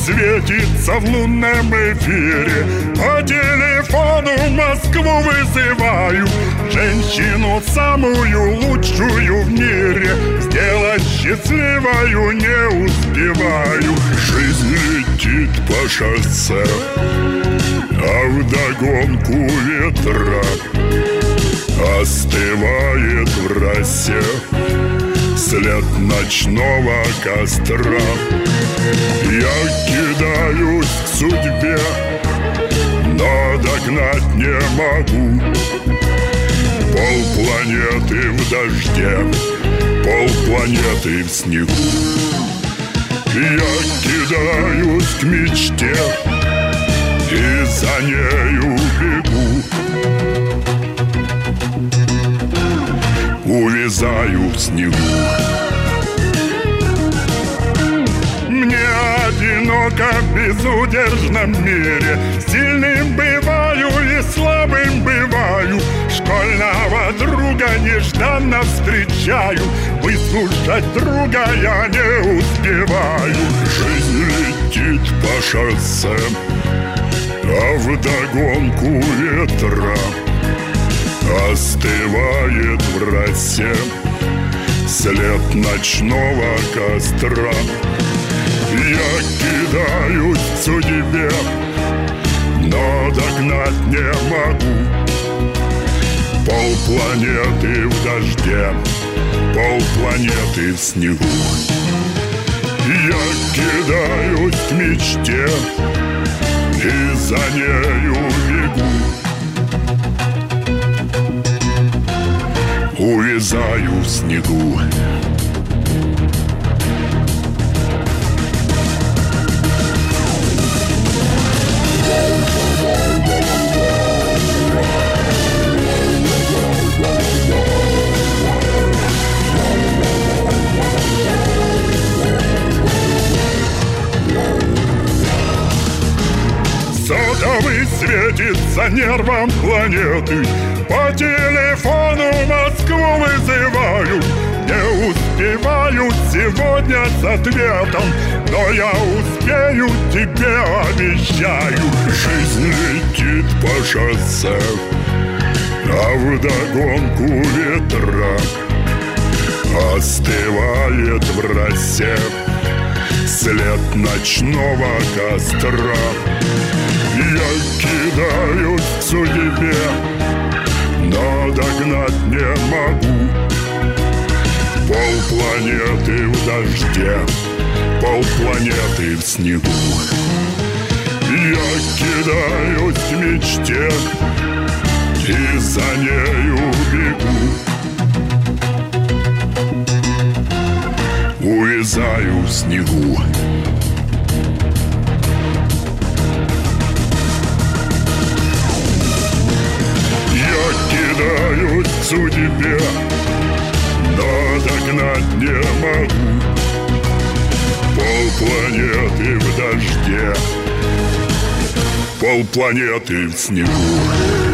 светится в лунном эфире. По телефону Москву вызываю, женщину самую лучшую в мире сделать счастливою не успеваю. Жизнь летит по шоссе, а вдогонку ветра. Остывает в росе след ночного костра. Я кидаюсь к судьбе, но догнать не могу. Полпланеты в дожде, полпланеты в снегу. Я кидаюсь к мечте и за нею бегу. Увязаю в снегу. Мне одиноко в безудержном мире. Сильным бываю и слабым бываю. Школьного друга нежданно встречаю. Выслушать друга я не успеваю. Жизнь летит по шоссе, а вдогонку ветра. Остывает в росе след ночного костра. Я кидаюсь к судьбе, но догнать не могу. Полпланеты в дожде, полпланеты в снегу. Я кидаюсь к мечте и за нею бегу. Увязаю в снегу. Сотовый светится нервом планеты. По телефону Москву вызываю. Не успеваю сегодня с ответом, но я успею, тебе обещаю. Жизнь летит по шоссе, а вдогонку ветра. Остывает в росе след ночного костра. Я кидаюсь к судьбе, но догнать не могу. Полпланеты в дожде, полпланеты в снегу. Я кидаюсь к мечте и за нею бегу. Увязаю в снегу. Кидаюсь к судьбе, но догнать не могу. Полпланеты в дожде, полпланеты в снегу.